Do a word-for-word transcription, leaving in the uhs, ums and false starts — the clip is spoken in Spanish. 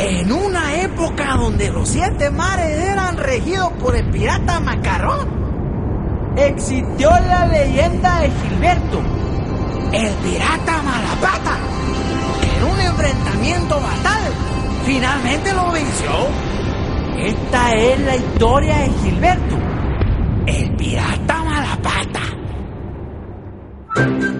En una época donde los siete mares eran regidos por el pirata Macarrón, existió la leyenda de Gilberto, el pirata Malapata, que en un enfrentamiento fatal finalmente lo venció. Esta es la historia de Gilberto, el pirata Malapata.